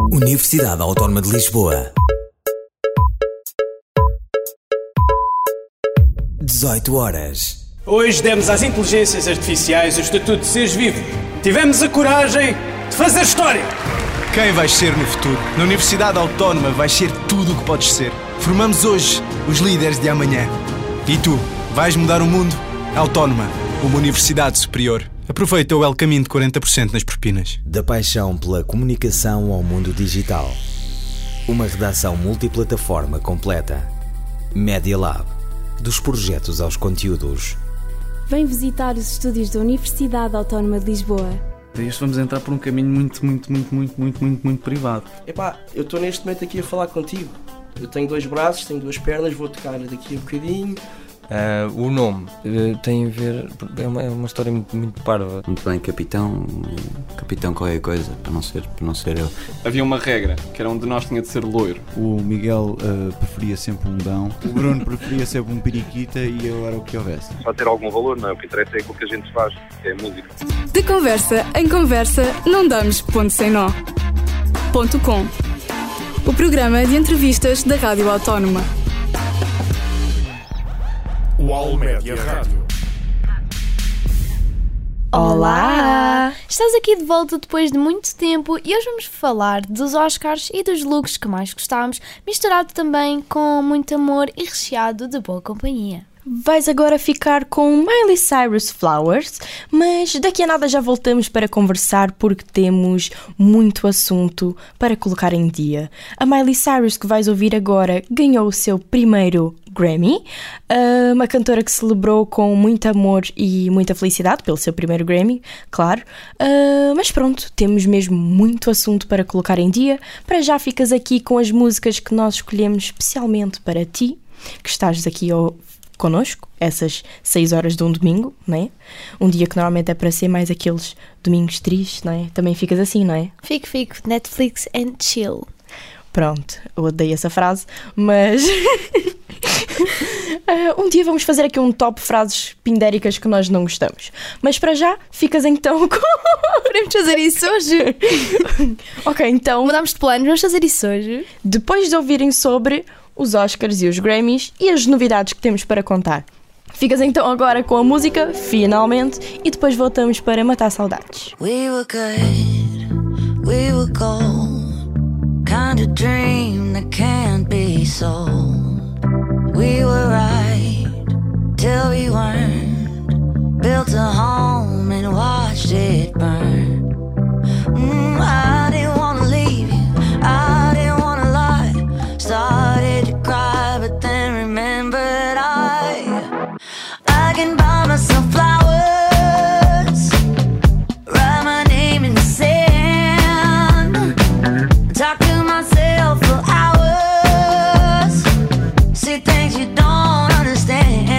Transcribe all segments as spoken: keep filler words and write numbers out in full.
Universidade Autónoma de Lisboa. dezoito horas. Hoje demos às inteligências artificiais o estatuto de seres vivo. Tivemos a coragem de fazer história. Quem vais ser no futuro? Na Universidade Autónoma vais ser tudo o que podes ser. Formamos hoje os líderes de amanhã. E tu, vais mudar o mundo? Autónoma, uma universidade superior. Aproveita o El Caminho de quarenta por cento nas propinas. Da paixão pela comunicação ao mundo digital. Uma redação multiplataforma completa. Media Lab. Dos projetos aos conteúdos. Vem visitar os estúdios da Universidade Autónoma de Lisboa. Isto vamos entrar por um caminho muito, muito, muito, muito, muito, muito, muito privado. Epá, eu estou neste momento aqui a falar contigo. Eu tenho dois braços, tenho duas pernas, vou tocar daqui a um bocadinho. Uh, o nome uh, tem a ver, é uma, é uma história muito, muito parva. Muito bem, capitão, capitão qualquer coisa, para não ser, para não ser eu. Havia uma regra, que era um de nós tinha de ser loiro. O Miguel uh, preferia sempre um Dão, o Bruno preferia sempre um periquita e eu era o que houvesse. Só ter algum valor, não é? O que interessa é aquilo que a gente faz, que é a música. De conversa em conversa, não damos ponto sem nó. Ponto com. O programa de entrevistas da Rádio Autónoma. O All-Média Rádio. Olá! Estás aqui de volta depois de muito tempo e hoje vamos falar dos Oscars e dos looks que mais gostámos, misturado também com muito amor e recheado de boa companhia. Vais agora ficar com Miley Cyrus Flowers, mas daqui a nada já voltamos para conversar porque temos muito assunto para colocar em dia. A Miley Cyrus que vais ouvir agora ganhou o seu primeiro Grammy, uma cantora que celebrou com muito amor e muita felicidade pelo seu primeiro Grammy, claro, mas pronto, temos mesmo muito assunto para colocar em dia. Para já ficas aqui com as músicas que nós escolhemos especialmente para ti, que estás aqui ao connosco, essas seis horas de um domingo, não é? Um dia que normalmente é para ser mais aqueles domingos tristes, não é? Também ficas assim, não é? Fico, fico, Netflix and chill. Pronto, eu odeio essa frase, mas uh, um dia vamos fazer aqui um top frases pindéricas que nós não gostamos. Mas para já, ficas então com... Podemos fazer isso hoje? Ok, então... Mudámos de plano, vamos fazer isso hoje? Depois de ouvirem sobre os Oscars e os Grammys e as novidades que temos para contar. Ficas então agora com a música, finalmente, e depois voltamos para matar saudades. We were good, we were gold, kind of dream that can't be sold. We were right till we weren't, built a home and watched it burn. Mm, I didn't wanna leave you, I didn't wanna lie, started to cry but then remembered I I can buy myself flowers, write my name in the sand, talk to myself for hours, see things you don't understand.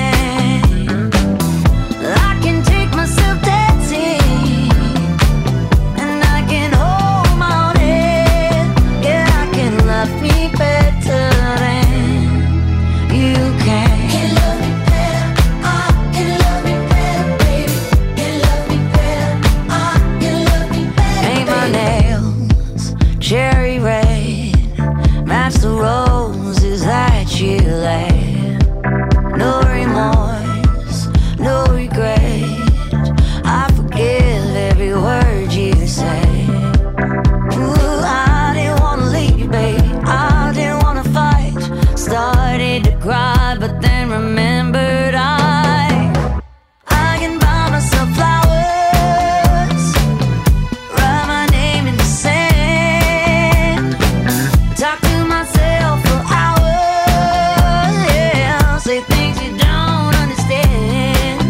I can take myself dancing, and I can hold my own head. Yeah, I can love me better than you can. Can love me better, I can love me better, baby. Can love me better, I can love me better. Paint my nails cherry red, match the roses that you laid. No remorse, no regret, I forgive every word you say. Ooh, I didn't wanna leave, babe, I didn't wanna fight, started to cry but then remembered I I can buy myself flowers, write my name in the sand, talk to myself for hours, yeah, say things you don't understand.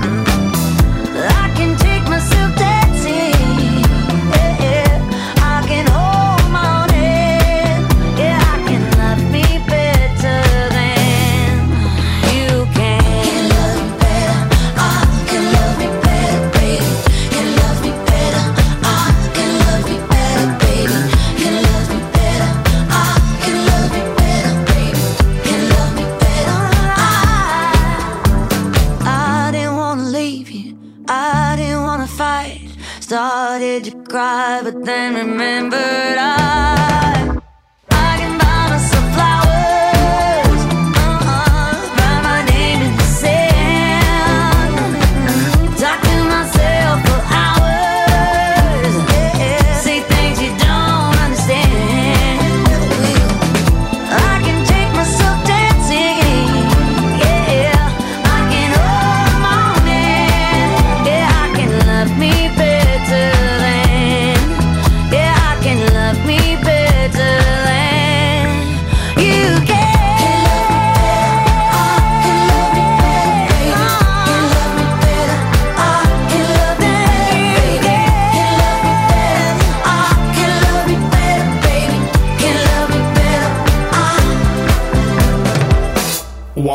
I can take myself dancing, yeah, yeah, I can hold my own head, yeah, I can love me better than you can. Can love me better, I can love me better, baby. Can love me better, I can love me better, baby. Can love me better, I can love me better, baby. Can love me better, I I didn't wanna leave you, I didn't wanna fight, started to cry but then remembered I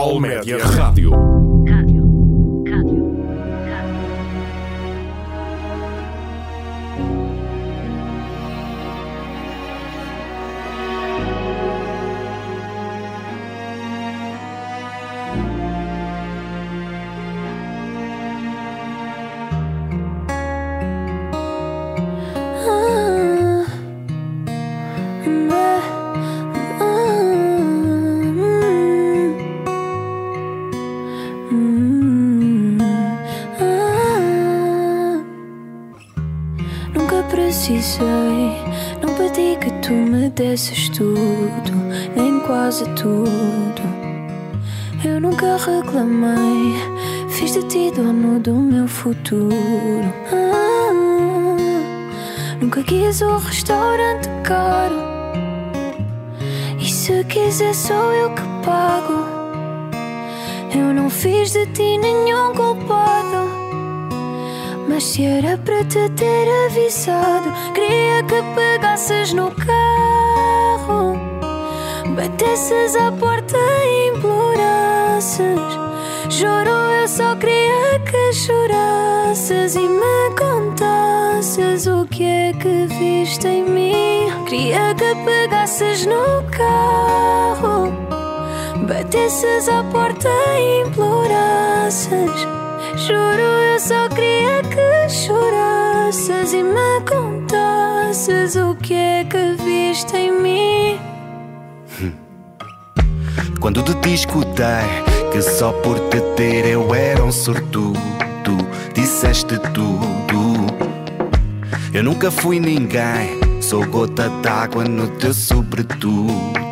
Wall Média Rádio. Precisei, não pedi que tu me desses tudo, nem quase tudo. Eu nunca reclamei, fiz de ti dono do meu futuro. Ah, nunca quis o restaurante caro, e se quiser sou eu que pago. Eu não fiz de ti nenhum culpado, mas se era para te ter avisado, queria que pegasses no carro, batesses à porta e implorasses. Juro, eu só queria que chorasses e me contasses o que é que viste em mim. Queria que pegasses no carro, batesses à porta e implorasses. Juro, eu só queria que chorasses e me contasses o que é que viste em mim. Quando te escutei que só por te ter eu era um sortudo, disseste tudo. Eu nunca fui ninguém, sou gota d'água no teu sobretudo.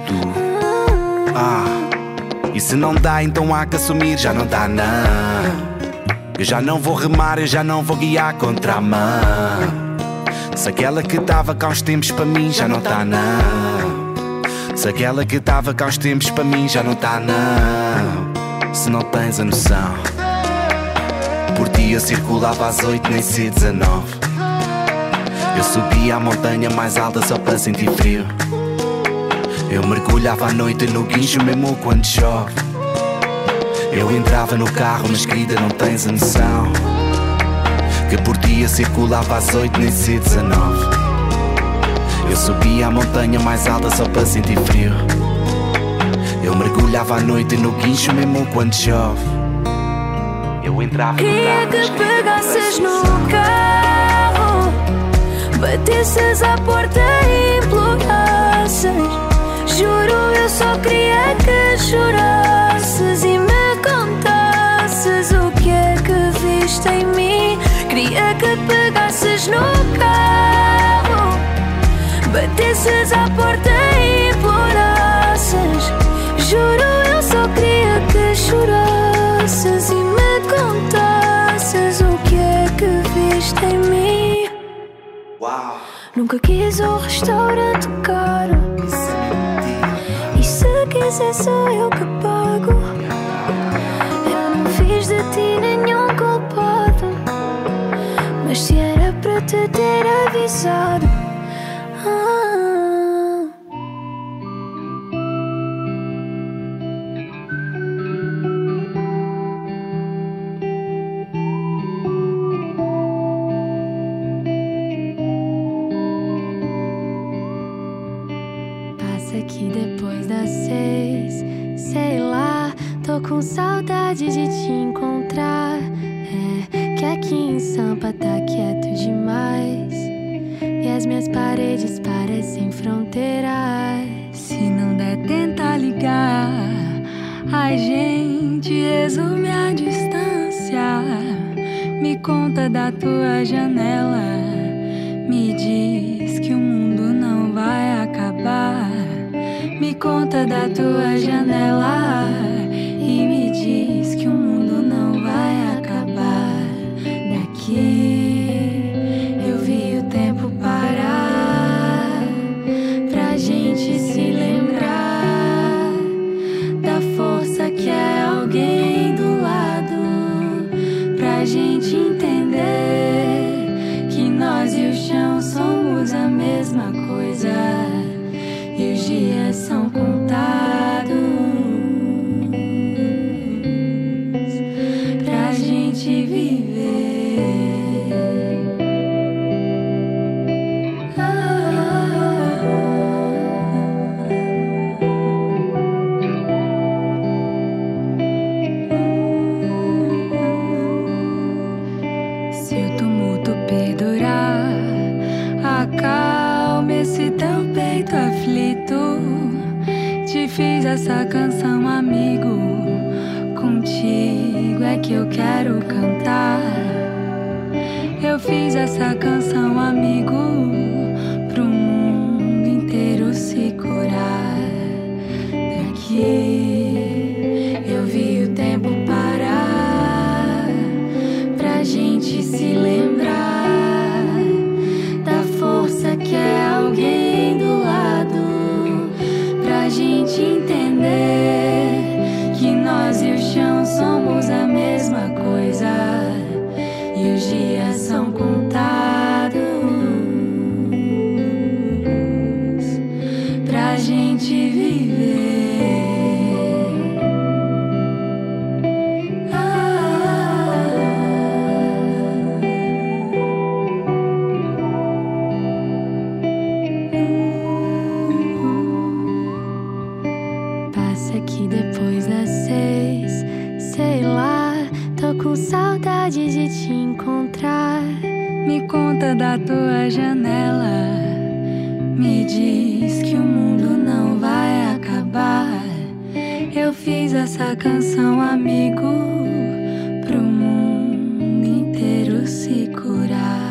Ah, e se não dá então há que assumir, já não dá não. Eu já não vou remar, eu já não vou guiar contra a mão. Se aquela que estava cá uns tempos para mim já não está não. Se aquela que estava cá uns tempos para mim já não está não. Se não tens a noção, por ti eu circulava às oito nem sei dezanove. Eu subia a montanha mais alta só para sentir frio. Eu mergulhava à noite no guincho mesmo quando chove. Eu entrava no carro, mas querida não tens a noção, que por dia circulava às oito nem sei dezanove. Eu subia a montanha mais alta só para sentir frio. Eu mergulhava à noite no guincho mesmo quando chove. Eu entrava no carro, queria que pegasses no carro, batesses à porta e implorasses. Juro, eu só queria que chorasses e me contasses o que é que viste em mim. Queria que pegasses no carro, batesses à porta e implorasses. Juro, eu só queria que chorasses e me contasses o que é que viste em mim. Uau. Nunca quis um restaurante caro, e se quiser sou eu que pago. Eu não fiz de ti nenhum culpado, mas se era para te ter avisado. Ah. Passa aqui depois das seis, sei lá, tô com saudade de te encontrar. É que aqui em Sampa tá quieto demais, e as minhas paredes parecem fronteiras. Se não der, tenta ligar, a gente resume a distância. Me conta da tua janela, me diz que o mundo não vai acabar. Me conta da tua janela e me diz que o mundo não vai acabar. Daqui eu vi o tempo parar, pra gente se lembrar da força que é alguém do lado, pra gente entender que nós e o chão somos a mesma coisa, e os dias são contados. fiz essa canção, amigo. Contigo é que eu quero cantar. Eu fiz essa canção, amigo, pro mundo inteiro se curar. Daqui eu vi o tempo parar, pra gente se lembrar da força que é alguém do lado, pra gente entender que nós e o chão somos a mesma coisa e os dias são contados pra gente viver. Passa aqui depois das seis, sei lá, tô com saudade de te encontrar. Me conta da tua janela, me diz que o mundo não vai acabar. Eu fiz essa canção, amigo, pro mundo inteiro se curar.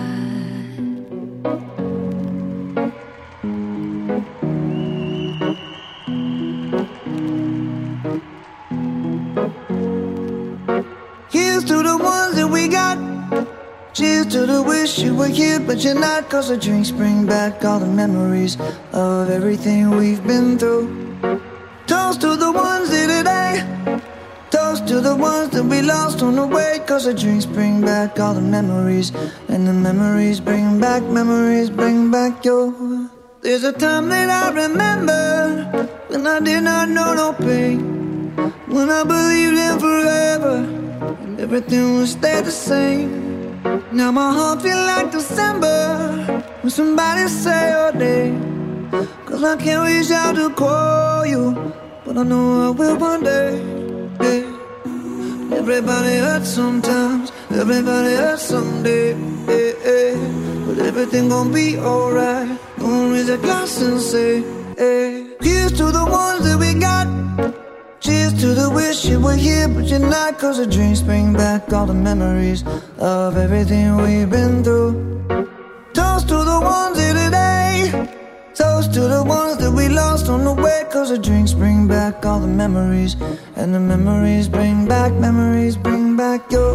Here's to the ones that we got. Cheers to the wish you were here, but you're not. Cause the drinks bring back all the memories of everything we've been through. Toast to the ones here today. Toast to the ones that we lost on the way. Cause the drinks bring back all the memories. And the memories bring back, memories bring back your. There's a time that I remember when I did not know no pain, when I believed in forever and everything would stay the same. Now my heart feel like December when somebody say your name. Cause I can't reach out to call you, but I know I will one day. Yeah. Everybody hurts sometimes, everybody hurts someday. Yeah, yeah. But everything gon' be alright. Gonna raise a glass and say, hey. Here's to the ones that we got. Cheers to the wish you were here, but you're not. Cause the drinks bring back all the memories of everything we've been through. Toast to the ones here today. Toast to the ones that we lost on the way. Cause the drinks bring back all the memories. And the memories bring back, memories bring back your.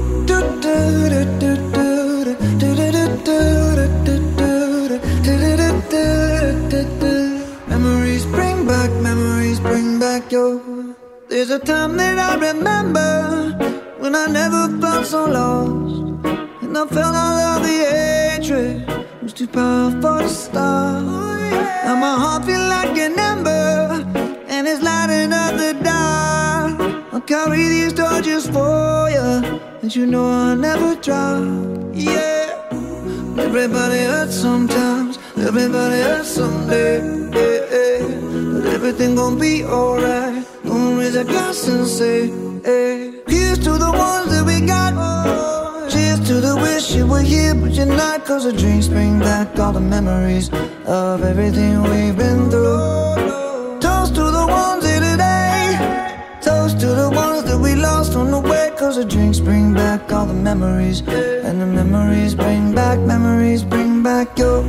Memories bring back, memories bring back your. There's a time that I remember when I never felt so lost, and I felt all of the hatred was too powerful to stop. Now my heart feel like an ember, and it's lighting up the dark. I'll carry these torches for you, and you know I'll never drop. Yeah, everybody hurts sometimes, everybody hurts someday. Yeah, yeah. But everything gon' be alright. Gonna raise a glass and say, hey. Here's to the ones that we got. Cheers to the wish you were here, but you're not. Cause the drinks bring back all the memories of everything we've been through. Toast to the ones here today. Toast to the ones that we lost on the way. Cause the drinks bring back all the memories. And the memories bring back, memories bring back your.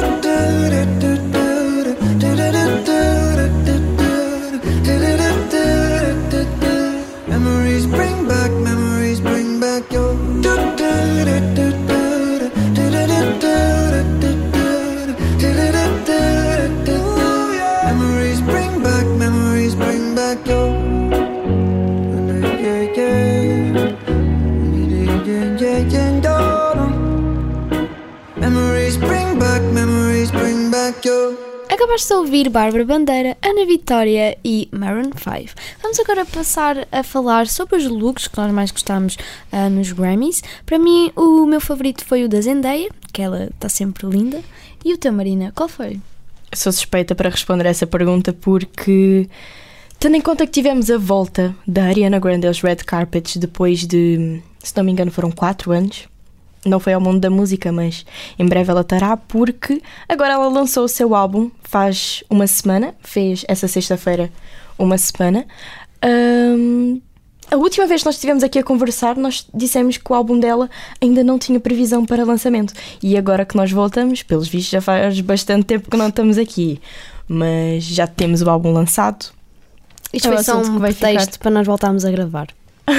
Memories bring back, memories bring back your. Memories bring back, memories bring back your. Memories bring back, memories bring back your. Acabaste de ouvir Bárbara Bandeira, Ana Vitória e Maroon cinco. Vamos agora passar a falar sobre os looks que nós mais gostamos uh, nos Grammys. Para mim, o meu favorito foi o da Zendaya, que ela está sempre linda. E o teu, Marina, qual foi? Sou suspeita para responder essa pergunta porque, tendo em conta que tivemos a volta da Ariana Grande aos Red Carpets depois de, se não me engano, foram quatro anos, não foi ao mundo da música, mas em breve ela estará, porque agora ela lançou o seu álbum faz uma semana, fez essa sexta-feira uma semana. Um, a última vez que nós estivemos aqui a conversar, nós dissemos que o álbum dela ainda não tinha previsão para lançamento. E agora que nós voltamos, pelos vistos já faz bastante tempo que não estamos aqui, mas já temos o álbum lançado. Isto foi só um pretexto para nós voltarmos a gravar.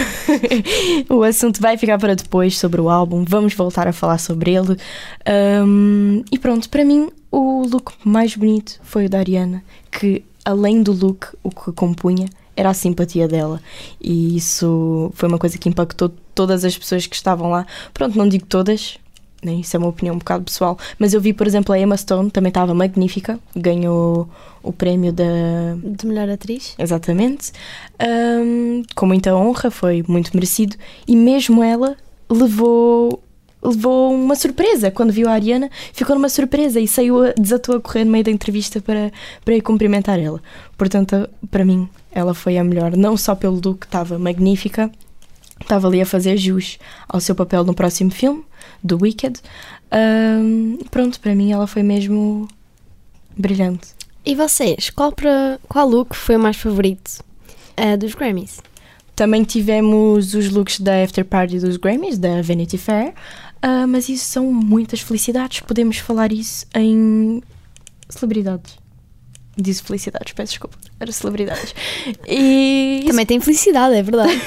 O assunto vai ficar para depois sobre o álbum, vamos voltar a falar sobre ele. Um, e pronto, para mim o look mais bonito foi o da Ariana, que além do look, o que compunha era a simpatia dela, e isso foi uma coisa que impactou todas as pessoas que estavam lá. Pronto, não digo todas, né? Isso é uma opinião um bocado pessoal, mas eu vi, por exemplo, a Emma Stone, também estava magnífica, ganhou o prémio da... de melhor atriz. Exatamente. Um, com muita honra, foi muito merecido, e mesmo ela levou, levou uma surpresa. Quando viu a Ariana, ficou numa surpresa e saiu, a, desatou a correr no meio da entrevista para, para ir cumprimentar ela. Portanto, para mim, ela foi a melhor, não só pelo look, que estava magnífica, estava ali a fazer jus ao seu papel no próximo filme, do Wicked. Um, pronto, para mim ela foi mesmo brilhante. E vocês, qual, pra, qual look foi o mais favorito uh, dos Grammys? Também tivemos os looks da After Party dos Grammys, da Vanity Fair, uh, mas isso são muitas felicidades, podemos falar isso em celebridades. Disse felicidades, peço desculpa, era celebridades. E também tem felicidade, é verdade.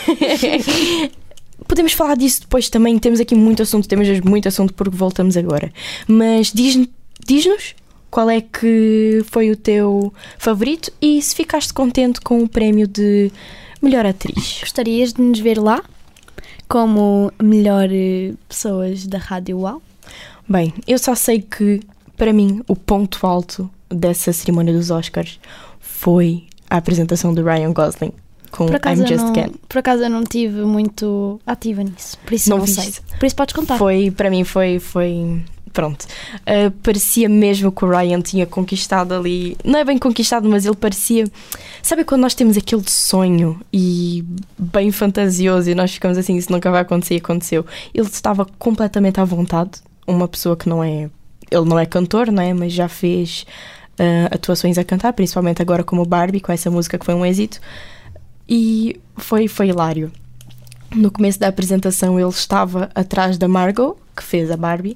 Podemos falar disso depois também, temos aqui muito assunto, temos muito assunto porque voltamos agora. Mas diz, diz-nos qual é que foi o teu favorito e se ficaste contente com o prémio de melhor atriz. Gostarias de nos ver lá como melhor pessoas da Rádio UAU? Bem, eu só sei que para mim o ponto alto dessa cerimónia dos Oscars foi a apresentação do Ryan Gosling com I'm Just não, Ken. Por acaso eu não estive muito ativa nisso, por isso não, não sei. Por isso podes contar. Foi, para mim foi, foi pronto. Uh, parecia mesmo que o Ryan tinha conquistado ali, não é bem conquistado, mas ele parecia, sabe quando nós temos aquele sonho e bem fantasioso e nós ficamos assim, isso nunca vai acontecer, e aconteceu. Ele estava completamente à vontade, uma pessoa que não é, ele não é cantor, não é, mas já fez uh, atuações a cantar, principalmente agora como Barbie, com essa música que foi um êxito. E foi, foi hilário. No começo da apresentação ele estava atrás da Margot, que fez a Barbie,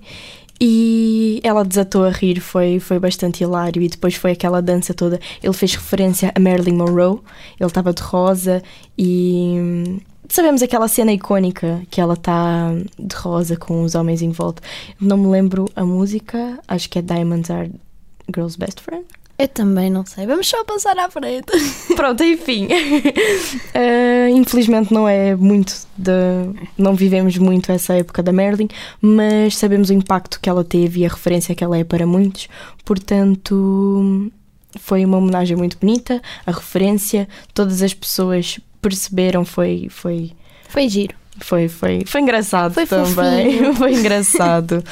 e ela desatou a rir, foi, foi bastante hilário. E depois foi aquela dança toda. Ele fez referência a Marilyn Monroe, ele estava de rosa e sabemos aquela cena icónica que ela está de rosa com os homens em volta. Não me lembro a música, acho que é Diamonds Are Girl's Best Friend. Eu também não sei, vamos só passar à frente. Pronto, enfim. uh, infelizmente não é muito de, não vivemos muito essa época da Marilyn, mas sabemos o impacto que ela teve e a referência que ela é para muitos. Portanto, foi uma homenagem muito bonita, a referência, todas as pessoas perceberam, foi foi, foi giro. Foi, foi, foi engraçado foi também. Fofinho. Foi engraçado.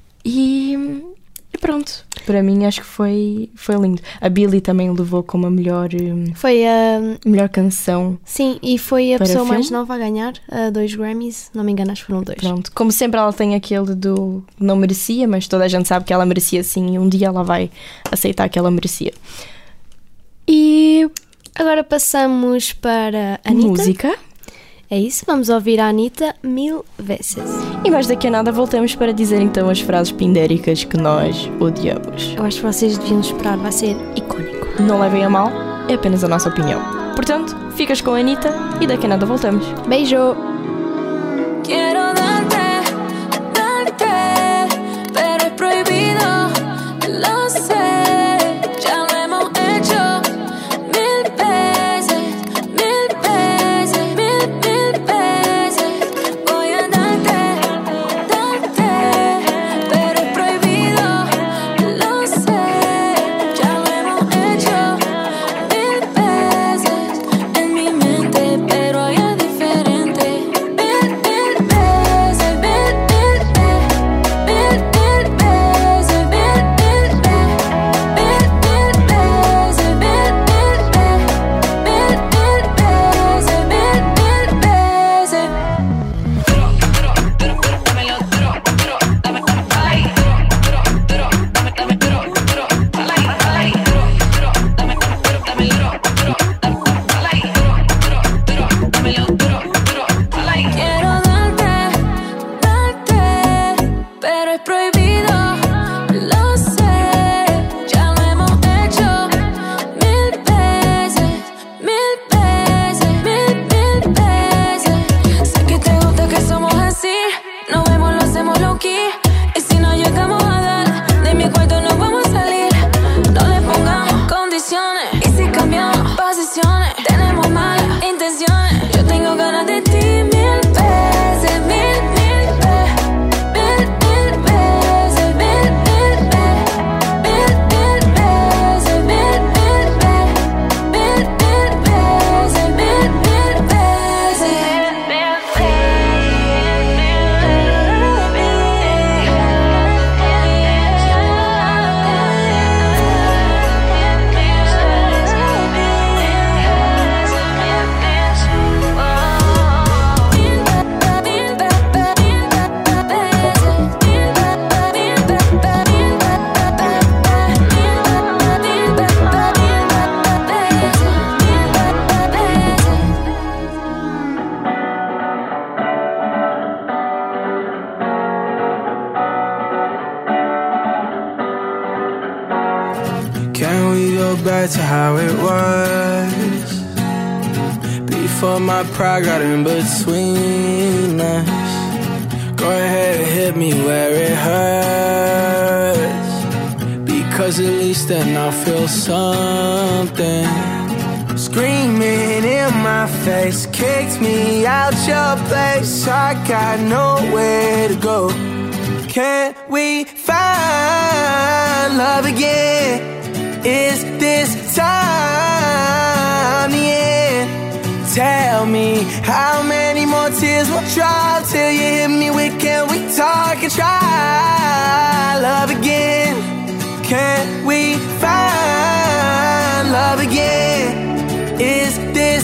E E pronto, para mim acho que foi, foi lindo. A Billie também levou como a melhor, foi a melhor canção. Sim, e foi a pessoa filme. mais nova a ganhar uh, dois Grammys, não me engano, acho que foram dois. Pronto, como sempre ela tem aquele do não merecia, mas toda a gente sabe que ela merecia sim, e um dia ela vai aceitar que ela merecia. E agora passamos para a Anitta. Música. É isso, vamos ouvir a Anitta mil vezes. E mais daqui a nada voltamos para dizer então as frases pindéricas que nós odiamos. Eu acho que vocês deviam esperar, vai ser icónico. Não levem a mal, é apenas a nossa opinião. Portanto, ficas com a Anitta e daqui a nada voltamos. Beijo! Quero darte, darte, pero es prohibido, lo sé. Ya lo hemos hecho mil veces, mil veces, mil, mil veces. Voy a darte, darte, pero es prohibido, lo sé. Ya lo hemos hecho mil veces en mi mente, pero ahí es diferente. Mil, mil veces. condiciones. Tenemos malas intenciones. Yo tengo ganas de ti mil veces, mil, mil veces, mil, mil veces, mil, mil veces, mil, mil veces, mil, mil veces, mil, mil veces, mil, mil veces, Can we go back to how it was before my pride got in between us? Go ahead and hit me where it hurts, because at least then I'll feel something. Screaming in my face, kicked me out your place. I got nowhere to go. Can we find love again? Is this time the end? Tell me how many more tears will drop till you hit me with, can we talk and try love again? Can we find love again? Is this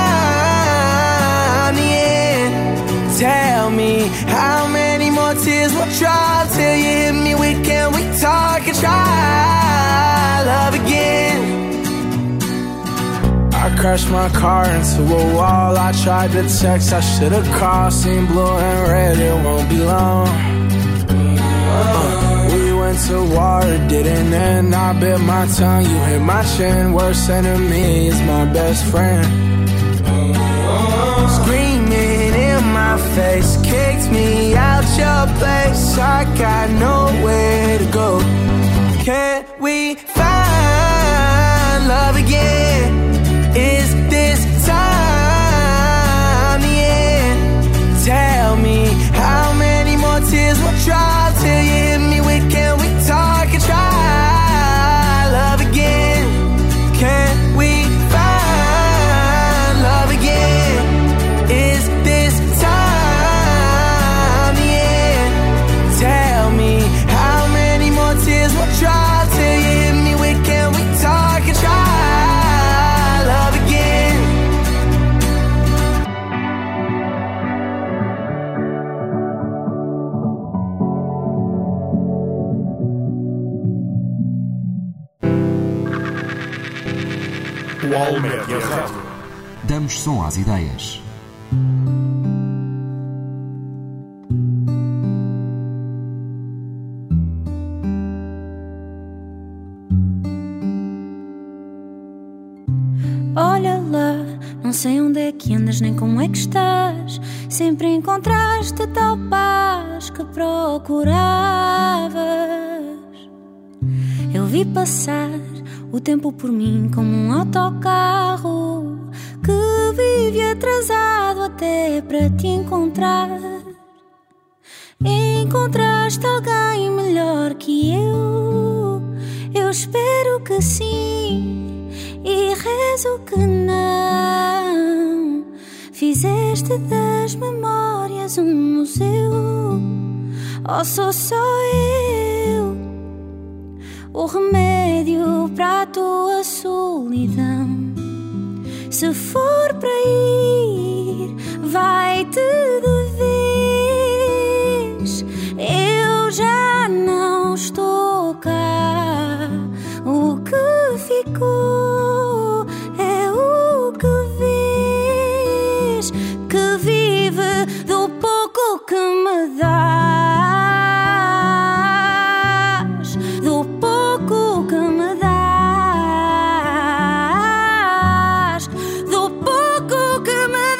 time the end? Tell me how many more tears will drop till you hit me with, can we talk and try love again? I crashed my car into a wall. I tried to text, I should've called. Seen blue and red, it won't be long. uh, We went to war, it didn't end. I bit my tongue, you hit my chin. Worst enemy is my best friend. Screaming in my face, kicked me out your place. I got nowhere to go. Can we find love again? Is this time the end? Tell me how many more tears will drop till you hit me with, can we talk and try love again? Can we find love again? Is this time the end? Tell me how many more tears will drop till you hit me with, can we talk and try love again? UOL Média Rádio. Damos som às ideias. olha lá, não sei onde é que andas nem como é que estás. Sempre encontraste tal paz que procuravas. Eu vi passar o tempo por mim como um autocarro que vive atrasado até para te encontrar. Encontraste alguém melhor que eu? Eu espero que sim e rezo que não. Fizeste das memórias um museu, ou sou só eu o remédio para a tua solidão? Se for para ir, vai-te de vez. Eu já não estou cá. O que ficou é o que vês, que vive do pouco que me dás, do pouco que me dás, do pouco que me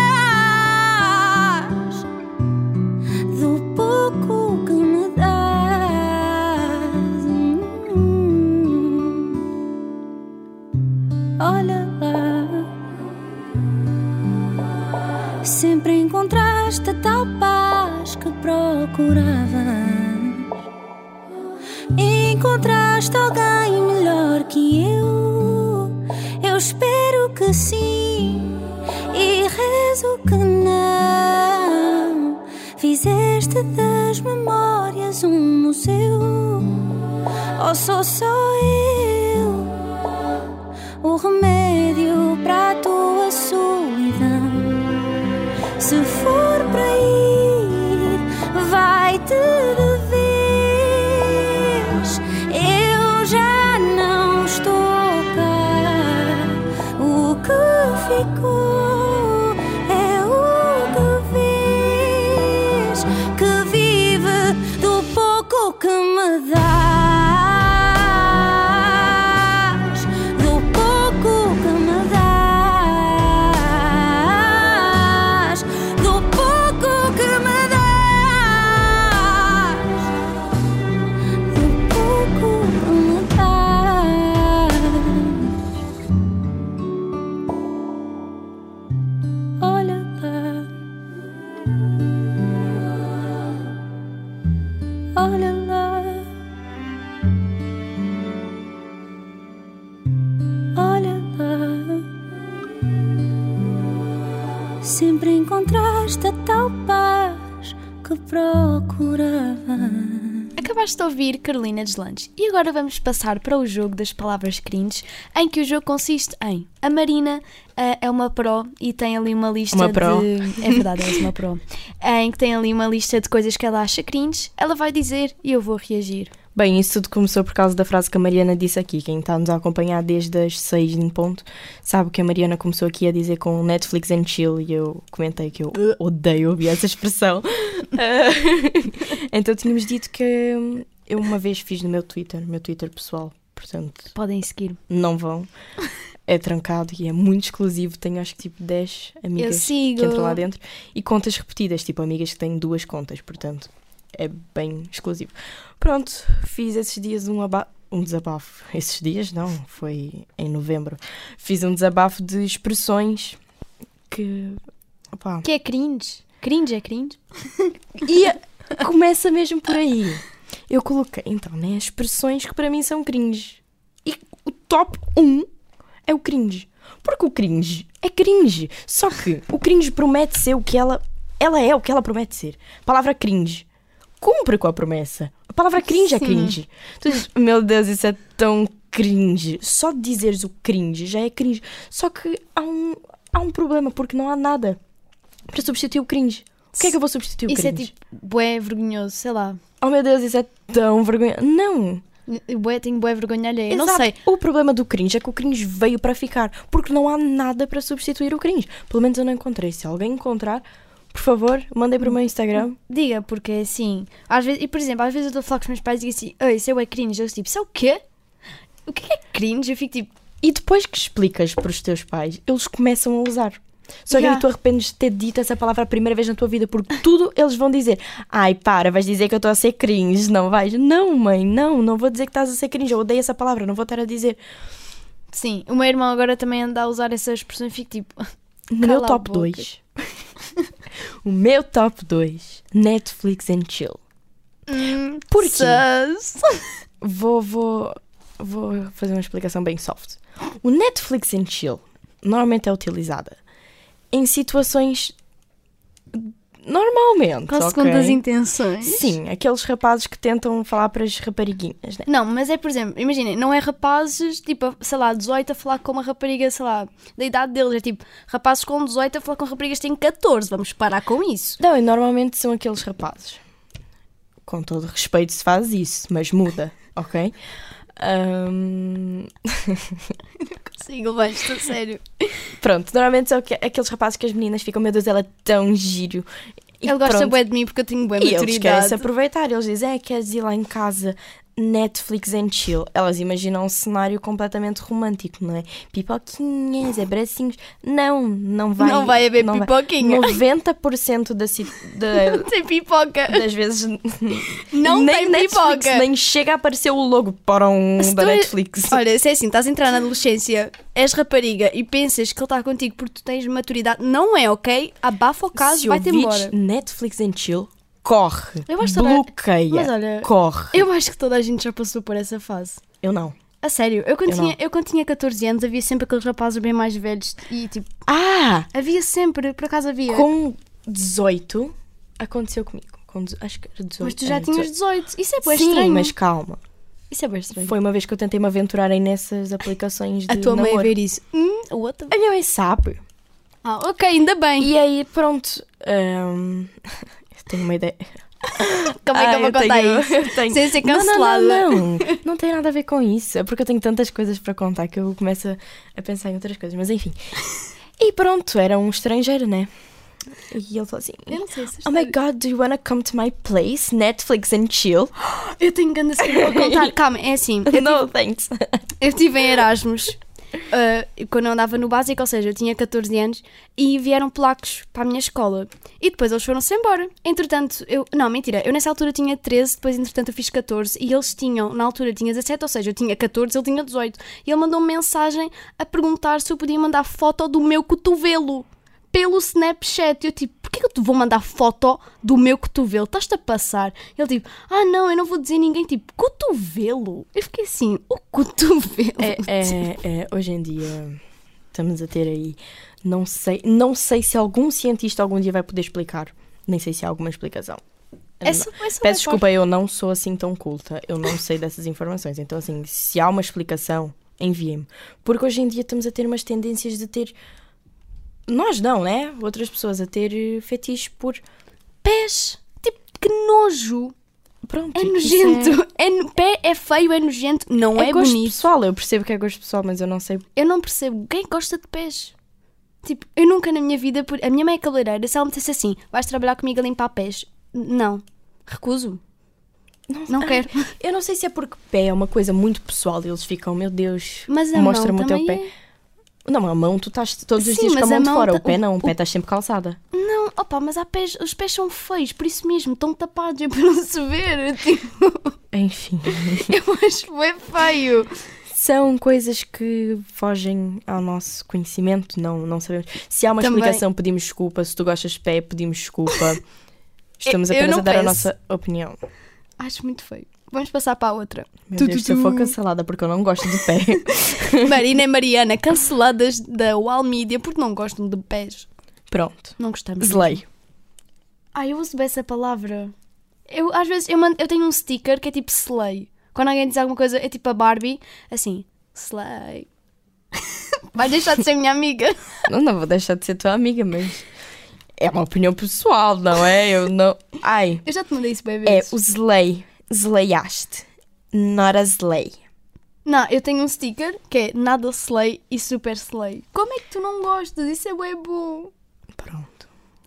dás, do pouco que me dás. Hum. Olha lá. Sempre encontraste a tal paz que procuravas. Encontraste alguém melhor que eu. Eu espero que sim e rezo que não. Fizeste das memórias um museu. Ou sou só eu o remédio para a tua solidão? Se for para ir, vai-te de vez. Eu já não estou cá. O que ficou é o que vês, que vive do pouco que me dás, do pouco que me dás, do pouco que me dás, do pouco que me dás. Olha lá, olha lá, olha lá. Sempre encontraste a tal paz que procurava. Acabaste de ouvir Carolina Deslandes e agora vamos passar para o jogo das palavras cringe, em que o jogo consiste em: a Marina uh, é uma pro e tem ali uma lista Uma pro. de... É verdade, é uma pro. Em que tem ali uma lista de coisas que ela acha cringe, ela vai dizer e eu vou reagir. Bem, isso tudo começou por causa da frase que a Mariana disse aqui. Quem está-nos a acompanhar desde as seis em ponto sabe que a Mariana começou aqui a dizer com Netflix and chill e eu comentei que eu odeio ouvir essa expressão. Então tínhamos dito que eu uma vez fiz no meu Twitter, meu Twitter pessoal, portanto... Podem seguir. Não vão. É trancado e é muito exclusivo. Tenho acho que tipo dez amigas que entram lá dentro e contas repetidas, tipo amigas que têm duas contas, portanto... É bem exclusivo. Pronto, fiz esses dias um, aba- um desabafo. Esses dias não, foi em novembro. Fiz um desabafo de expressões que... Opa. Que é cringe. Cringe é cringe. E começa mesmo por aí. Eu coloquei, então, né, as expressões que para mim são cringe. E o top um é o cringe. Porque o cringe é cringe. Só que o cringe promete ser o que ela... Ela é o que ela promete ser. A palavra cringe cumpre com a promessa. A palavra cringe é cringe. Tu dizes, meu Deus, isso é tão cringe. Só de dizeres o cringe já é cringe. Só que há um, há um problema, porque não há nada para substituir o cringe. O que é que eu vou substituir o isso cringe? Isso é tipo bué vergonhoso, sei lá. Oh meu Deus, isso é tão vergonhoso. Não. Bué, tenho bué vergonha alheia. Não Exato. sei. O problema do cringe é que o cringe veio para ficar, porque não há nada para substituir o cringe. Pelo menos eu não encontrei. Se alguém encontrar, por favor, mandem para o meu Instagram. Diga, porque assim, às vezes, e por exemplo, às vezes eu estou a falar com os meus pais e digo assim, oi, isso é cringe. Eu digo tipo, isso é o quê? O que é cringe? Eu fico tipo... E depois que explicas para os teus pais, eles começam a usar. Só que Yeah. aí tu arrependes de ter dito essa palavra a primeira vez na tua vida, porque tudo eles vão dizer. Ai, para, vais dizer que eu estou a ser cringe, não vais? Não, mãe, não, não vou dizer que estás a ser cringe, eu odeio essa palavra, não vou estar a dizer. Sim, o meu irmão agora também anda a usar essa expressão e fico tipo... No meu top dois. O meu top dois. Netflix and chill. Hum, Porquê? sus. Vou, vou, vou fazer uma explicação bem soft. O Netflix and chill normalmente é utilizada em situações normalmente, Com ok? segundas intenções. Sim, aqueles rapazes que tentam falar para as rapariguinhas, né? Não, mas é, por exemplo, imaginem, não é rapazes, tipo, sei lá, dezoito a falar com uma rapariga, sei lá, da idade deles. É tipo, rapazes com dezoito a falar com raparigas que têm catorze. Vamos parar com isso. Não, e normalmente são aqueles rapazes. Com todo respeito se faz isso, mas muda, ok? Um... Não consigo levar isto a sério. Pronto, normalmente são aqueles rapazes que as meninas ficam, meu Deus, ela é tão giro. E Ele gosta pronto. bué de mim porque eu tenho bué E eles maturidade. querem se aproveitar, eles dizem, é, queres ir lá em casa Netflix and chill. Elas imaginam um cenário completamente romântico, não é? Pipoquinhas, abracinhos. Não, não vai. Não vai haver não pipoquinha. Vai. noventa por cento da, da, não tem pipoca. Das vezes não nem tem Netflix, pipoca. Nem chega a aparecer o logo para um se da é... Netflix. Olha, se é assim, estás a entrar na adolescência, és rapariga e pensas que ele está contigo porque tu tens maturidade, não é, ok? Abafa o caso, se vai-te embora. Netflix and chill, corre, eu acho bloqueia, mas olha, corre. Eu acho que toda a gente já passou por essa fase. Eu não. A sério, eu quando, eu, tinha, eu quando tinha catorze anos havia sempre aqueles rapazes bem mais velhos e tipo... Ah! Havia sempre, por acaso havia. Com dezoito aconteceu comigo. Com, acho que era dezoito. Mas tu já é, tinhas dezoito. Isso é bem Sim, estranho. mas calma. Isso é bem estranho. Foi uma vez que eu tentei me aventurar em nessas aplicações de a tua namoro. mãe a ver isso. Hum, outra. A minha mãe sabe. Ah, ok, ainda bem. E aí, pronto. Um... eu tenho uma ideia. Como é que ah, eu vou contar tenho, isso? Eu tenho... Sem ser cancelada. Não, não, não, não. Não tem nada a ver com isso. É porque eu tenho tantas coisas para contar que eu começo a pensar em outras coisas. Mas enfim. E pronto, era um estrangeiro, né? E ele falou assim: eu não sei se oh my god, do you wanna come to my place? Netflix and chill? Eu tenho grande para contar. Calma, é assim. Eu no, tive, thanks. Eu estive em Erasmus. Uh, quando eu andava no básico, ou seja, eu tinha catorze anos e vieram polacos para a minha escola e depois eles foram-se embora. Entretanto, eu, não, mentira, eu nessa altura tinha treze, depois entretanto eu fiz catorze e eles tinham, na altura tinha dezassete, ou seja, eu tinha catorze, ele tinha dezoito e ele mandou-me mensagem a perguntar se eu podia mandar foto do meu cotovelo pelo Snapchat. Eu tipo, porquê que eu te vou mandar foto do meu cotovelo? Estás-te a passar? Ele tipo, ah não, eu não vou dizer a ninguém. Tipo, cotovelo? Eu fiquei assim, o cotovelo? É, é, é, hoje em dia estamos a ter aí, não sei, não sei se algum cientista algum dia vai poder explicar. Nem sei se há alguma explicação. Essa, essa Peço desculpa, eu não sou assim tão culta. Eu não sei dessas informações. Então assim, se há uma explicação, enviem-me. Porque hoje em dia estamos a ter umas tendências de ter... Nós não, né? Outras pessoas a ter fetiche por pés. Tipo, que nojo. Pronto, é nojento. É... É, pé é feio, é nojento. Não é, é gosto bonito. Pessoal, eu percebo que é gosto pessoal, mas eu não sei. Eu não percebo. Quem gosta de pés? Tipo, eu nunca na minha vida... A minha mãe é cabeleireira. Se ela me dissesse assim, vais trabalhar comigo a limpar pés. Não. Recuso. Não, não quero. Eu não sei se é porque pé é uma coisa muito pessoal e eles ficam, meu Deus, mas mostra-me o teu pé. É... Não, a mão tu estás todos os Sim, dias com a mão, a mão de fora. Tá... O pé não, o, o pé estás sempre calçada. Não, opa, mas há pés, os pés são feios, por isso mesmo, estão tapados, é para não se ver. Tipo... Enfim. Eu acho é feio. São coisas que fogem ao nosso conhecimento, não, não sabemos. Se há uma Também. explicação, pedimos desculpa. Se tu gostas de pé, pedimos desculpa. Estamos apenas a dar peço. a nossa opinião. Acho muito feio. Vamos passar para a outra. Meu tu, Deus, tu, tu. Se eu for cancelada porque eu não gosto de pé. Marina e Mariana, canceladas da Wall Media porque não gostam de pés. Pronto. Não gostamos. Slay. Ai, eu uso bem essa palavra. Eu, às vezes, eu, mando, eu tenho um sticker que é tipo slay. Quando alguém diz alguma coisa, é tipo a Barbie, assim, slay. Vai deixar de ser minha amiga. Não, não vou deixar de ser tua amiga, mas... É uma opinião pessoal, não é? Eu não... Ai. Eu já te mandei isso bem É vezes. o slay. Slayaste. Not a slay. Não, eu tenho um sticker que é nada slay e super slay. Como é que tu não gostas? Isso é bem bom. Pronto.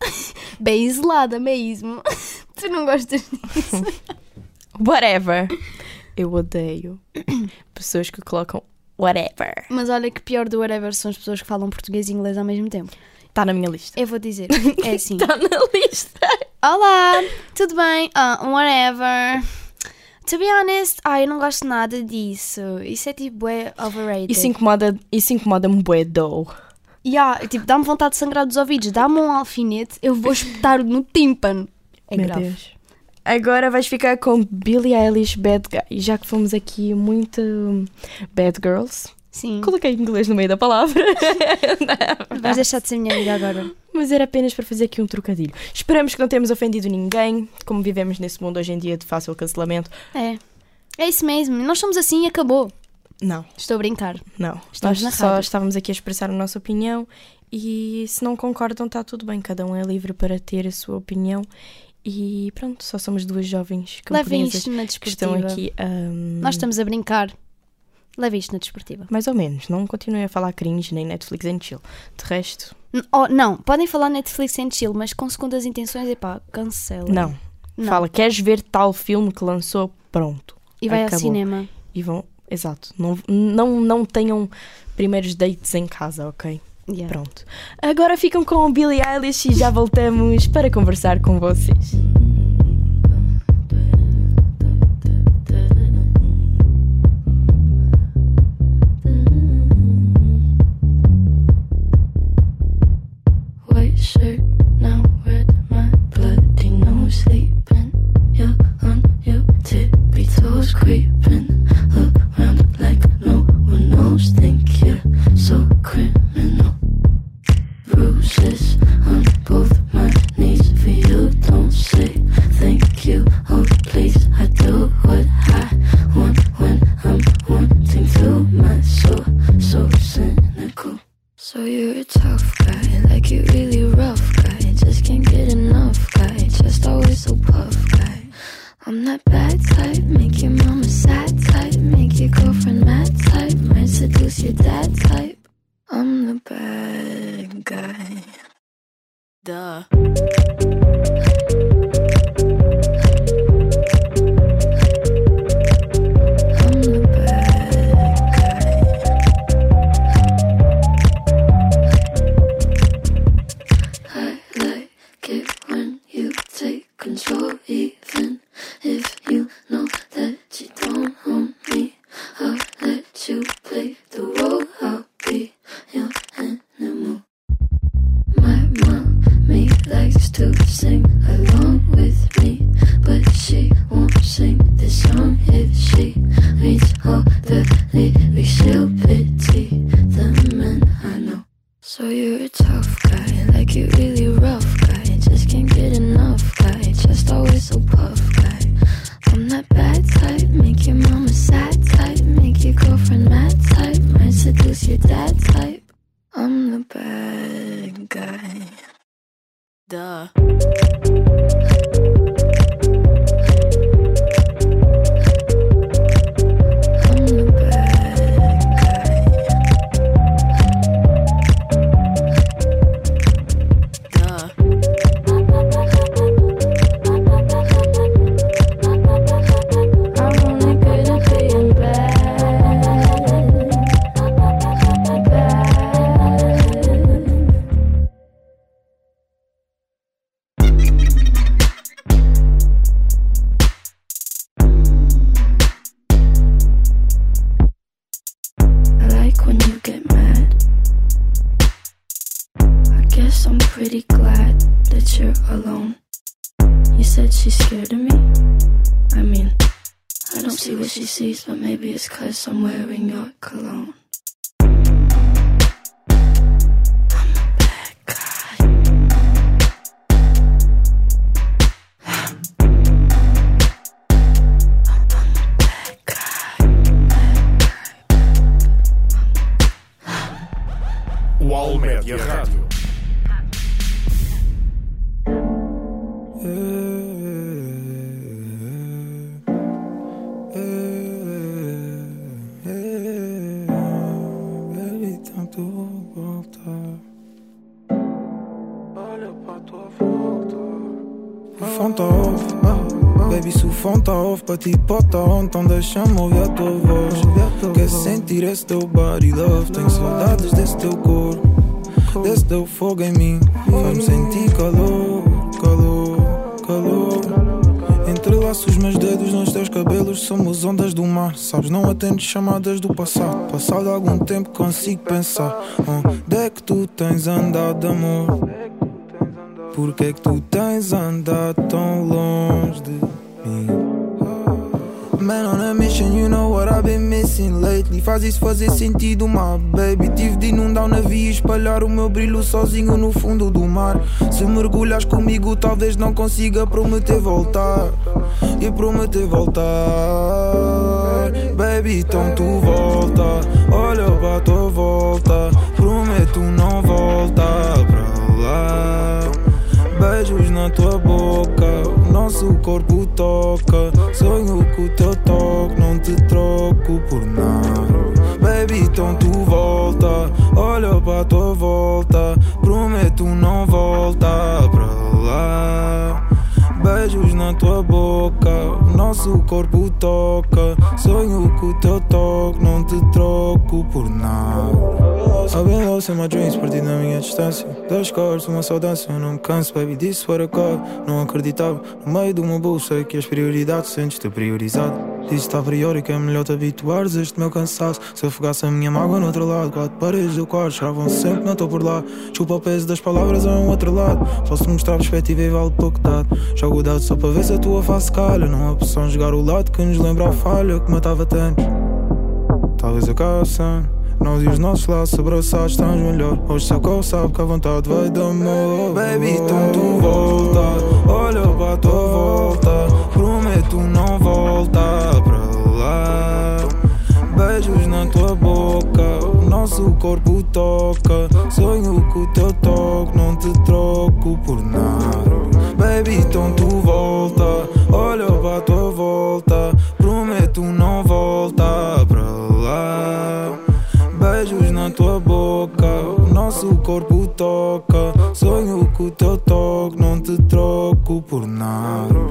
Bem isolada mesmo. Tu não gostas disso? Whatever. Eu odeio pessoas que colocam whatever. Mas olha que pior do whatever são as pessoas que falam português e inglês ao mesmo tempo. Está na minha lista. Eu vou dizer. É assim. Está na lista. Olá, tudo bem? Uh, whatever. To be honest, ah, eu não gosto nada disso. Isso é tipo bué overrated. Isso incomoda, isso incomoda-me bué do. Yeah, tipo, dá-me vontade de sangrar dos ouvidos. Dá-me um alfinete, eu vou espetar no tímpano. É Meu grave. Deus. Agora vais ficar com Billie Eilish Bad Guy. Já que fomos aqui muito bad girls. Sim. Coloquei inglês no meio da palavra. Vais deixar de ser minha amiga agora. Mas era apenas para fazer aqui um trocadilho. Esperamos que não tenhamos ofendido ninguém, como vivemos nesse mundo hoje em dia de fácil cancelamento. É. É isso mesmo. Nós somos assim e acabou. Não. Estou a brincar. Não. Estamos Nós na só rádio. estávamos aqui a expressar a nossa opinião e se não concordam está tudo bem. Cada um é livre para ter a sua opinião. E pronto, só somos duas jovens Levem camponesas isto na que estão desportiva. aqui. Um... Nós estamos a brincar. Leve isto na desportiva. Mais ou menos. Não continuem a falar cringe nem Netflix and chill. De resto... N- oh, não, podem falar Netflix and chill, mas com segundas intenções, epá, cancela. Não. não. Fala, queres ver tal filme que lançou? Pronto. E vai acabou. ao cinema. E vão, exato. Não, não, não tenham primeiros dates em casa, ok? Yeah. Pronto. Agora ficam com o Billie Eilish e já voltamos para conversar com vocês. White shirt, now red, my bloody nose sleeping. You're on your tippy toes creeping around like no one knows. Think you're so criminal. Bruises on both my knees for you. Don't say thank you, oh please. I do what I want when I'm wanting to. My soul so cynical. So you're a tough guy, like you really rough guy. Just can't get enough guy, just always so puff guy. I'm that bad type, make your mama sad type, make your girlfriend mad type, might seduce your dad type. I'm the bad guy. Duh. Control, even if you know that you don't own me. I'll let you play the role. I'll be your animal. My mommy likes to sing along with me, but she won't sing this song if she reads all the lyrics. She'll pity the men I know. So you're a tough guy, like you really rough guy. Just can't get enough guy, just always so puff guy. I'm that bad type, make your mama sad type, make your girlfriend mad type, might seduce your dad type. I'm the bad guy. Duh. Pretty glad that you're alone. You said she's scared of me? I mean, I don't see what she sees, but maybe it's 'cause I'm wearing your cologne. UOL Média Rádio. Fanta off, ah, baby, se o fone tá off, pra ti pode tá on, então deixa-me ouvir a tua voz. Quer sentir esse teu body love, tenho saudades desse teu corpo, desse teu fogo em mim, faz-me sentir calor, calor, calor. Entrelaço os meus dedos nos teus cabelos, somos ondas do mar, sabes, não atendes chamadas do passado. Passado algum tempo consigo pensar, onde é que tu tens andado, amor? Por que é que tu tens andado tão longe de mim? Man on a mission, you know what I've been missing lately. Faz isso fazer sentido, my baby. Tive de inundar o navio e espalhar o meu brilho sozinho no fundo do mar. Se mergulhas comigo, talvez não consiga prometer voltar. E prometer voltar. Baby, então tu volta. Olha para a tua volta. Prometo não voltar para lá. Beijos na tua boca, o nosso corpo toca. Sonho com o teu toque, não te troco por nada. Baby, então tu volta, olha para a tua volta. Prometo não voltar para lá. Beijos na tua boca, o nosso corpo toca. I've been lost in my dreams, perdido na minha distância. Das cores, uma saudade, eu não me canso. Baby, disse what I got, não acreditava. No meio de uma bolsa que as prioridades sentes-te priorizado. Disse-te a priori que é melhor te habituares a este meu cansaço. Se afogasse a minha mágoa no outro lado, quatro paredes do quarto choravam sempre, não estou por lá. Chupa o peso das palavras a um outro lado. Posso mostrar perspectiva e vale pouco dado. Jogo o dado só para ver se a tua face calha. Não há opção de jogar o lado que nos lembra a falha que matava tanto. Talvez a caça. Nós e os nossos laços abraçados estamos melhor. Hoje só que eu sabe que a vontade vai de amor. Baby, então tu volta, olha para a tua volta. Prometo não volta para lá. Beijos na tua boca, o nosso corpo toca. Sonho com o teu toque, não te troco por nada. Baby, então tu volta, olha para a tua volta. Prometo não volta para lá. Beijos na tua boca, o nosso corpo toca. Sonho com o teu toque, não te troco por nada.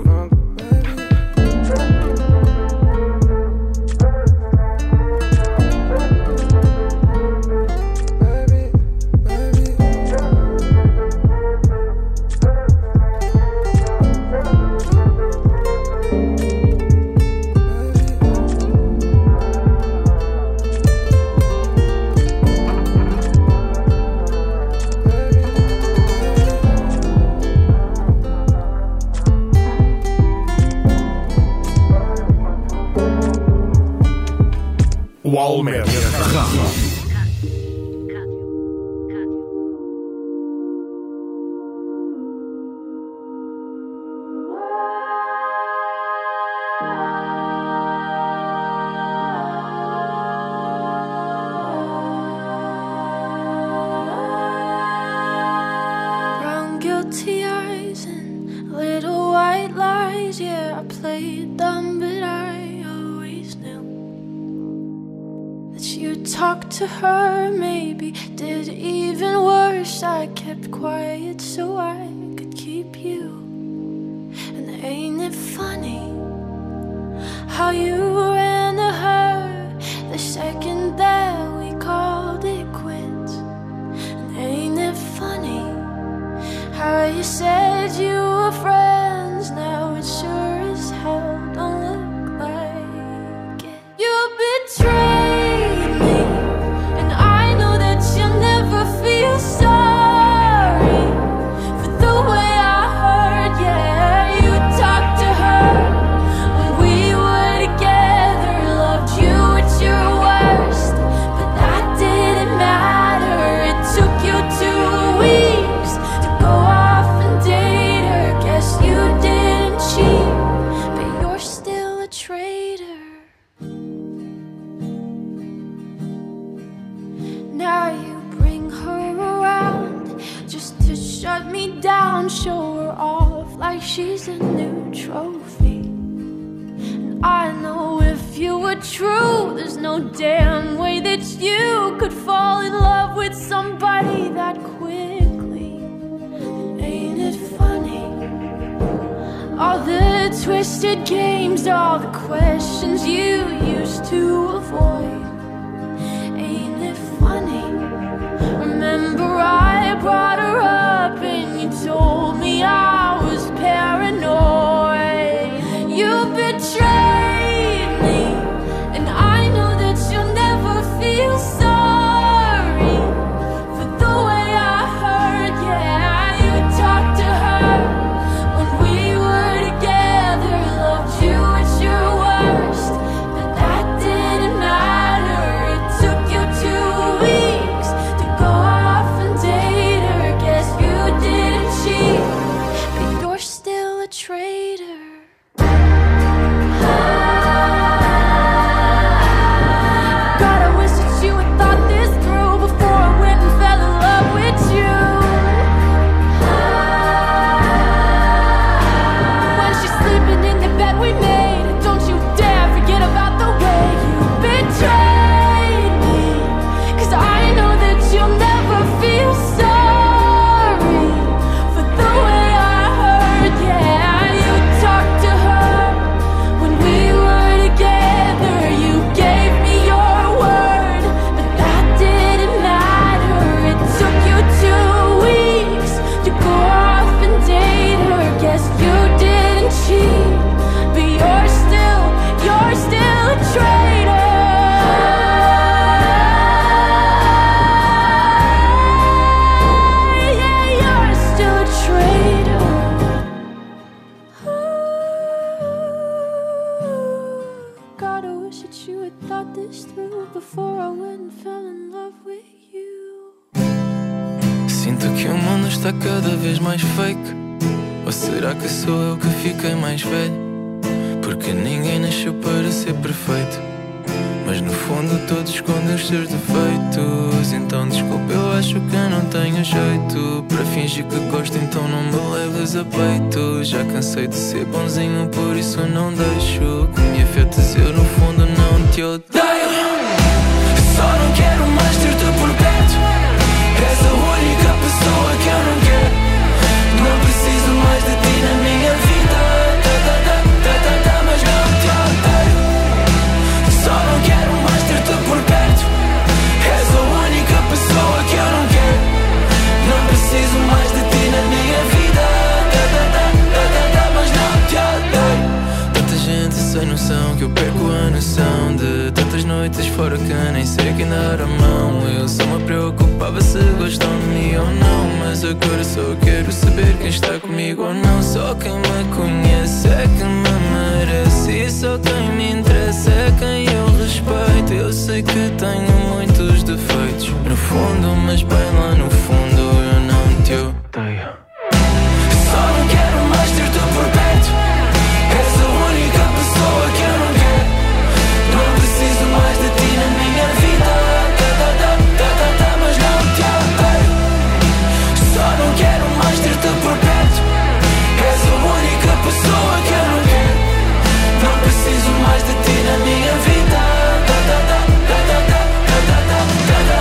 O Almédia Rádio. Brown guilty eyes and little white lies. Yeah, I played dumb, but I always knew that you talked to her. Maybe did even worse. I kept quiet so I could keep you. And ain't it funny how you ran to her the second that we called it quits? And ain't it funny how you said you were friends? Now it sure as hell don't look like it. You betrayed me, and I know that you'll never feel sorry for the way I hurt. Yeah, you talked to her when we were together, loved you at your worst, but that didn't matter. It took you two weeks to go off and date her. Guess you didn't cheat, but you're still a traitor. Now you bring her around just to shut me down, show her off like she's a new trophy. And I know if you were true, there's no damn way that you could fall in love with somebody that quickly. Ain't it funny? All the twisted games, all the questions you used to avoid. Ain't it funny? Remember I brought her up and you told me I was paranoid. You betrayed me, and I know that you'll never feel sorry for the way I hurt. Yeah, you talked to her when we were together, loved you at your worst, but that didn't matter. Sinto que o mundo está cada vez mais fake. Ou será que sou eu que fiquei mais velho? Porque ninguém nasceu para ser perfeito, mas no fundo todos escondem os seus defeitos. Então desculpa, eu acho que eu não tenho jeito para fingir que gosto, então não me leves a peito. Já cansei de ser bonzinho, por isso não deixo que me afetes, eu no fundo não te odeio. Só não quero mais ter-te por perto. És a única pessoa que eu não quero. Não preciso mais de ti na minha vida. Da, da, da, da, da, da, mas não te odeio. Só não quero mais ter-te por perto. És a única pessoa que eu não quero. Não preciso mais de ti na minha vida. Da, da, da, da, da, da, mas não te odeio. Tanta gente sem noção que eu perco a noção de tantas noites fora que nem sei quem dar a mão. Eu só me preocupava se gostam de mim ou não, mas agora só quero saber quem está comigo ou não. Só quem me conhece é que me merece, e só quem me interessa é quem eu respeito. Eu sei que tenho muitos defeitos no fundo, mas bem lá no fundo eu não te odeio. Só não quero mais ter-te por perto. És a única pessoa que eu não quero. Não preciso mais de ti na minha vida. Da, da, da, da, da, da, mas não te odeio. Só não quero mais ter-te por perto. És a única pessoa que eu não quero. Não preciso mais de ti na minha vida. Da, da, da, da, da, da, da, da, da,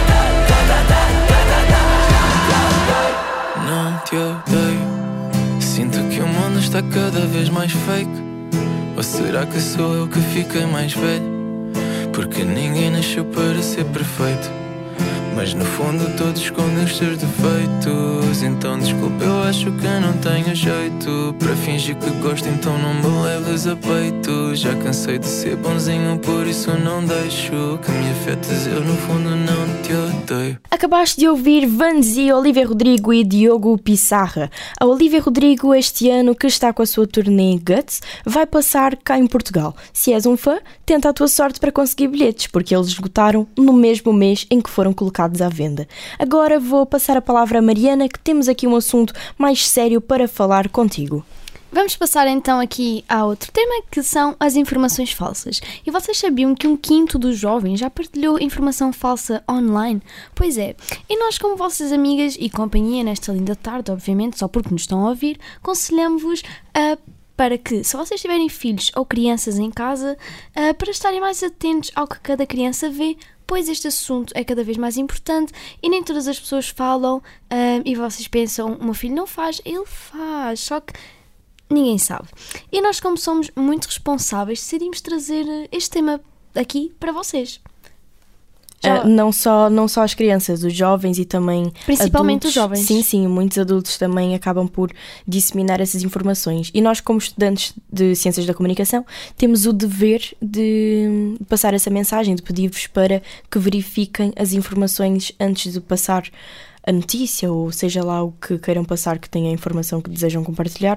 da, da, da, da, da. Não te odeio. Sinto que o mundo está cada vez mais fake. Ou será que sou eu que fiquei mais velho? Porque ninguém nasceu para ser perfeito, mas no fundo todos escondem os seus defeitos. Então desculpa, eu acho que eu não tenho jeito para fingir que gosto, então não me leves a peito. Já cansei de ser bonzinho, por isso não deixo que me afetes, eu no fundo não te odeio. Acabaste de ouvir Vanzi, Olivia Rodrigo e Diogo Pissarra. A Olivia Rodrigo, este ano que está com a sua turnê Guts, vai passar cá em Portugal. Se és um fã, tenta a tua sorte para conseguir bilhetes, porque eles esgotaram no mesmo mês em que foram colocados à venda. Agora vou passar a palavra a Mariana, que temos aqui um assunto mais sério para falar contigo. Vamos passar então aqui a outro tema, que são as informações falsas. E vocês sabiam que um quinto dos jovens já partilhou informação falsa online? Pois é, e nós, como vossas amigas e companhia nesta linda tarde, obviamente, só porque nos estão a ouvir, aconselhamos a para que, se vocês tiverem filhos ou crianças em casa, uh, para estarem mais atentos ao que cada criança vê, pois este assunto é cada vez mais importante e nem todas as pessoas falam, uh, e vocês pensam, o meu filho não faz, ele faz, só que ninguém sabe. E nós, como somos muito responsáveis, decidimos trazer este tema aqui para vocês. Uh, não, só, não só as crianças, os jovens e também principalmente adultos, os jovens. Sim, sim, muitos adultos também acabam por disseminar essas informações. E nós, como estudantes de Ciências da Comunicação, temos o dever de passar essa mensagem, de pedir-vos para que verifiquem as informações antes de passar a notícia, ou seja lá o que queiram passar, que tenha a informação que desejam compartilhar,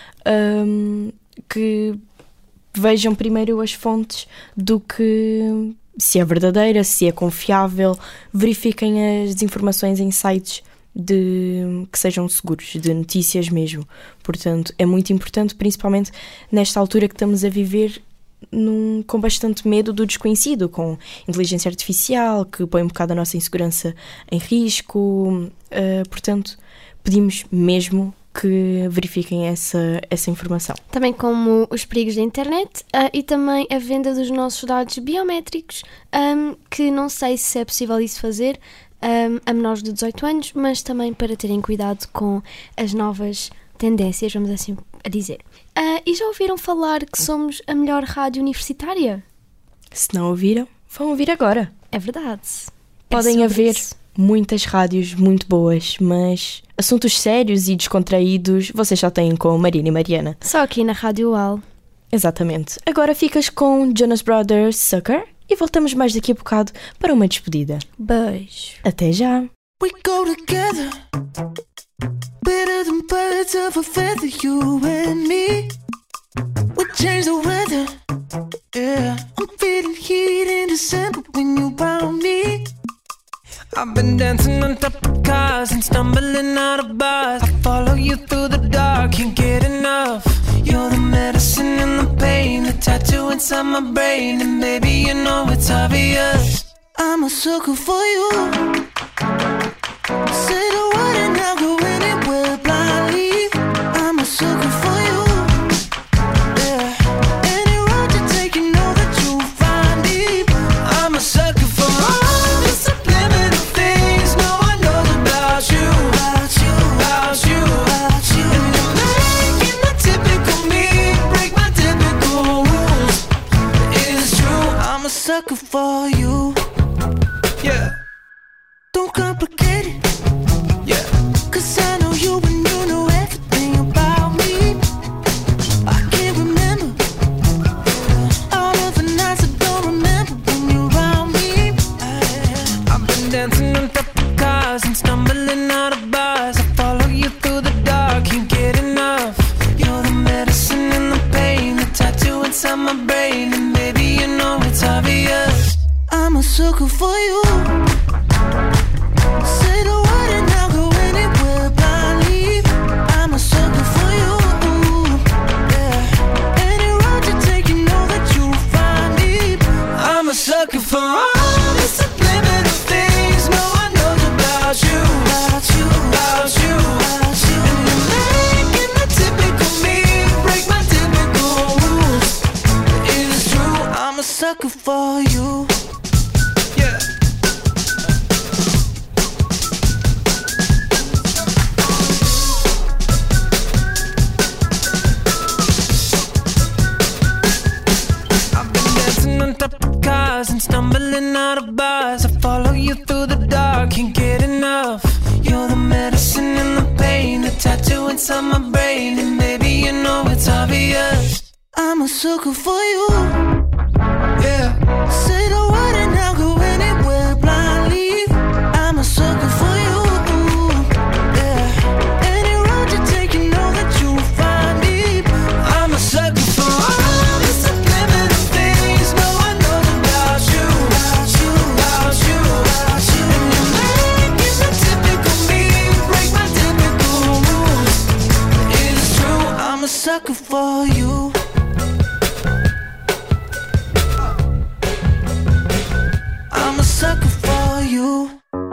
um, que vejam primeiro as fontes do que... se é verdadeira, se é confiável, verifiquem as informações em sites de, que sejam seguros, de notícias mesmo. Portanto, é muito importante, principalmente nesta altura que estamos a viver, num, com bastante medo do desconhecido, com inteligência artificial, que põe um bocado a nossa insegurança em risco. Uh, portanto, pedimos mesmo que verifiquem essa, essa informação. Também como os perigos da internet uh, e também a venda dos nossos dados biométricos, um, que não sei se é possível isso fazer um, a menores de dezoito anos, mas também para terem cuidado com as novas tendências, vamos assim a dizer. Uh, e já ouviram falar que somos a melhor rádio universitária? Se não ouviram, vão ouvir agora. É verdade. Podem é haver isso. muitas rádios muito boas, mas assuntos sérios e descontraídos vocês só têm com Marina e Mariana. Só aqui na Rádio U A L. Exatamente. Agora ficas com Jonas Brothers, Sucker, e voltamos mais daqui a bocado para uma despedida. Beijo. Até já. We go together, better than birds of a feather, you and me. We change the weather, yeah. I'm feeling heat in December when you found me. I've been dancing on top of cars cars and stumbling out of bars. I follow you through the dark, can't get enough. You're the medicine and the pain, the tattoo inside my brain. And baby, you know it's obvious, I'm a sucker for you. Say the word and I'll go anywhere blindly. I'm a sucker for you. Yeah. Any road you take, you know that you'll find deep. I'm a sucker for all the subliminal things no one knows about you. About you, about you, about you. And you're making the typical me break my typical rules. It's true, I'm a sucker for you. Yeah. Don't complicate it. Yeah. Cause I know you and you know everything about me. I can't remember all of the nights I don't remember when you're around me. I've been dancing on top of cars and stumbling out of bars. I follow you through the dark, can't get enough. You're the medicine and the pain, the tattoo inside my brain. And baby, you know it's obvious, I'm a sucker for you. Say the word and I'll go anywhere blindly. I'm a sucker for you. Yeah. Any road you take, you know that you'll find me. I'm a sucker for all the subliminal things no one knows about you. About you, about you, about you. And you're making the typical me break my typical rules. It is true, I'm a sucker for you. Yeah. On top of cars and stumbling out of bars. I follow you through the dark, can't get enough. You're the medicine and the pain, the tattoo inside my brain. And baby, you know it's obvious, I'm a sucker for you. Yeah. Say the word and I'll go anywhere blindly. I'm a sucker for you. Yeah. Any road you take, you know that you'll find me. I'm a sucker for all the subliminal things no one knows about you. About you, about you, about you. And you're making the typical me break my typical rules. It is true, I'm a sucker for you. I'm a sucker for you.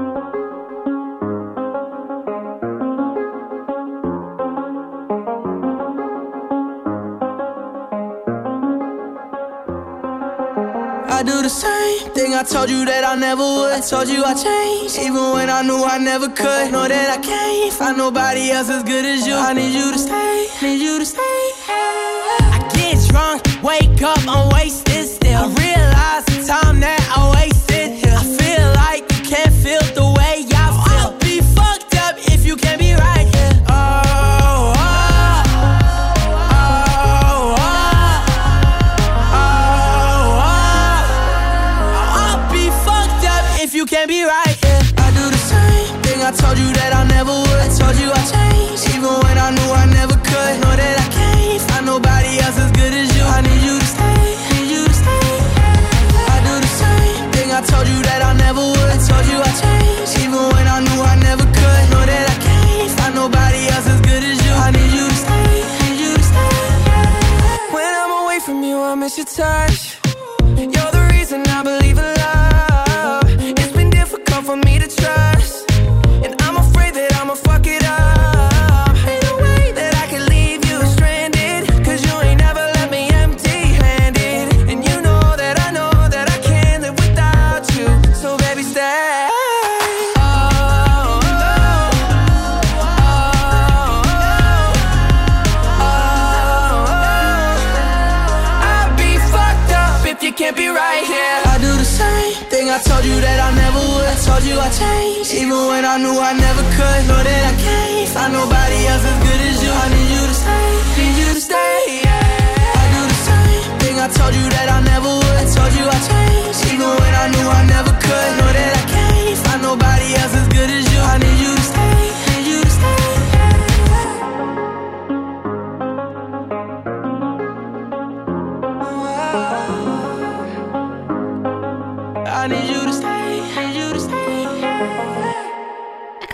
I do the same thing I told you that I never would. I told you I changed, even when I knew I never could. Know that I can't find nobody else as good as you. I need you to stay, need you to stay. I get drunk, wake up, I'm wasted still. I realize the time that I wasted here. I feel like you can't feel the way I feel. I'll be fucked up if you can't be right here. Oh, oh, oh, oh, oh, oh. I'll be fucked up if you can't be right here. I do the same thing I told you that I never would. I told you I changed, even when I knew I never could. Know that I can't find nobody else as good as you. I need you to stay, need you to stay. I do the same thing I told you that I never would. I told you I changed, even when I knew I never could. Know that I can't find nobody else as good as you. I need you to stay, need you to stay. When I'm away from you, I miss your touch. You're the reason I believe in love. It's been difficult for me to trust, and I'm afraid that I'ma fuck it up. Ain't no way that I can leave you stranded, cause you ain't never left me empty-handed. And you know that I know that I can't live without you. So baby, stay. Oh, oh, oh, oh, oh. I'd be fucked up if you can't be right here. I do the same thing I told you that I never would. I told you I changed, even when I knew I never could. Know that I can't find nobody else as good as you. I need you to stay, need you to stay. Yeah. I do the same thing I told you that I never would. I told you I changed, even when I knew I never could. Know that I can't find nobody else as good as you. I need you to stay, need you to stay.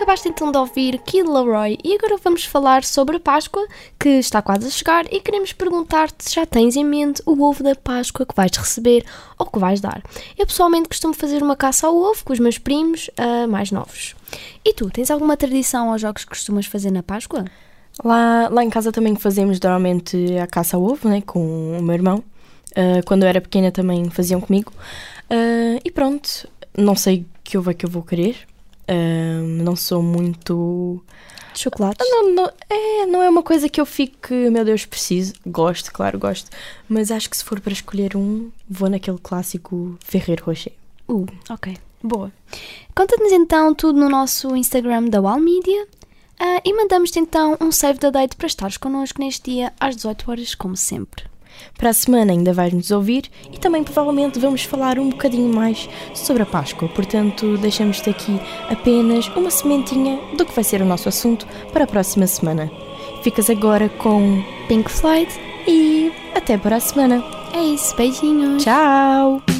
Acabaste então de ouvir Kid Laroi e agora vamos falar sobre a Páscoa, que está quase a chegar, e queremos perguntar-te se já tens em mente o ovo da Páscoa que vais receber ou que vais dar. Eu pessoalmente costumo fazer uma caça ao ovo com os meus primos uh, mais novos. E tu, tens alguma tradição aos jogos que costumas fazer na Páscoa? Lá, lá em casa também fazemos normalmente a caça ao ovo, né, com o meu irmão. Uh, quando eu era pequena também faziam comigo. Uh, e pronto, não sei que ovo é que eu vou querer. Uh, não sou muito... De chocolate? Não, não, é, não é uma coisa que eu fique, meu Deus, preciso. Gosto, claro, gosto. Mas acho que se for para escolher um, vou naquele clássico Ferrero Rocher. Uh, ok. Boa. Conta-nos então tudo no nosso Instagram da Wall Media uh, e mandamos-te então um save the date para estares connosco neste dia às dezoito horas, como sempre. Para a semana ainda vais-nos ouvir e também provavelmente vamos falar um bocadinho mais sobre a Páscoa, portanto deixamos-te aqui apenas uma sementinha do que vai ser o nosso assunto para a próxima semana. Ficas agora com Pink Floyd e até para a semana. É isso, beijinhos. Tchau!